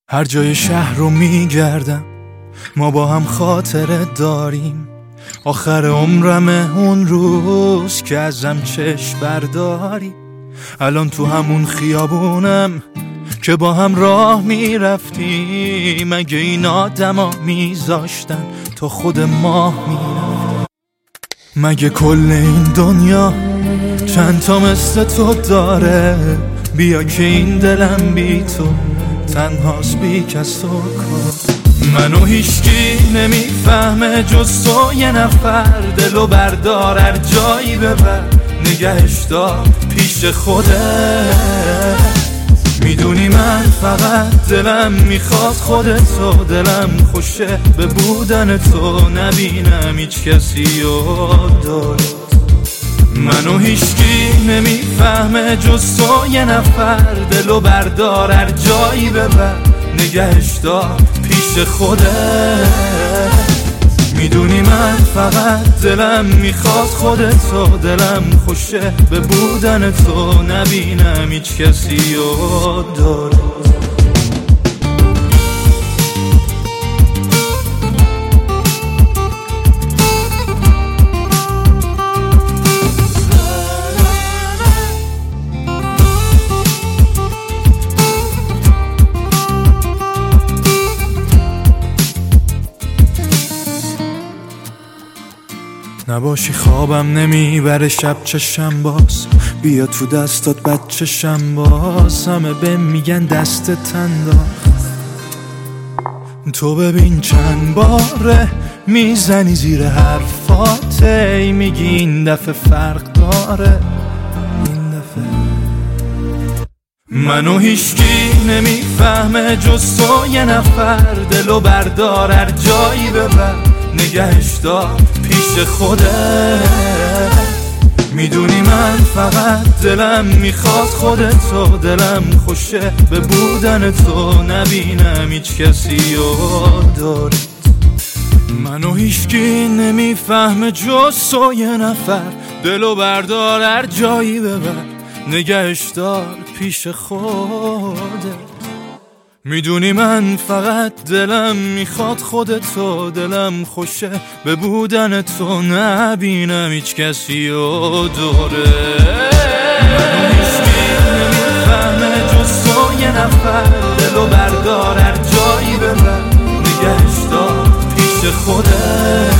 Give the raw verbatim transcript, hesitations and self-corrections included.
هر جای شهر رو میگردم، ما با هم خاطره داریم. آخر عمرمه اون روز که ازم چشم برداری. الان تو همون خیابونم که با هم راه میرفتیم. اگه این آدما میذاشتن تا خود ماه میرفت، مگه کل این دنیا چند تا مثل تو داره؟ بیا که این دلم بی تو تنهاست، بی کس و کار. منو هیچکی نمیفهمه جز تو، یه نفر. دلو بردار هر جایی ببر، نگهش دار پیش خوده. میدونی من فقط دلم میخواد خودتو، دلم خوشه به بودن تو، نبینم هیچ کسی و دارت. منو هیچکی نمیفهمه جز تو، یه نفر. دلو بردار هر جایی ببر، نگهش دار پیش خوده. میدونی من فقط دلم میخواد خودتو، دلم خوشه به بودن تو، نبینم هیچ کسی و دارت. نباشی خوابم نمیبره شب چشم باز، بیا تو دستات بچشم باز. همه بهم میگن دستت انداخت، تو ببین چند باره میزنی زیر حرفات. ای میگی این دفعه فرق داره، این دفعه. منو هیچکی نمیفهمه جز تو، یه نفر. دلو بردار هر جایی ببر، نگهش دار پیش خوده. میدونی من فقط دلم میخواد خودتو، دلم خوشه به بودن تو، نبینم هیچ کسی و دارت. منو هیچکی نمیفهمه جز تو، یه نفر. دلو بردار هر جایی ببر، نگهش دار پیش خودت. میدونی من فقط دلم میخواد خودتو، دلم خوشه به بودن تو، نبینم هیچ کسی و دوره. منو هیچکی نمیفهمه جز تو، یه نفر. دلو بردار هر جایی ببر، نگهش دار پیش خوده.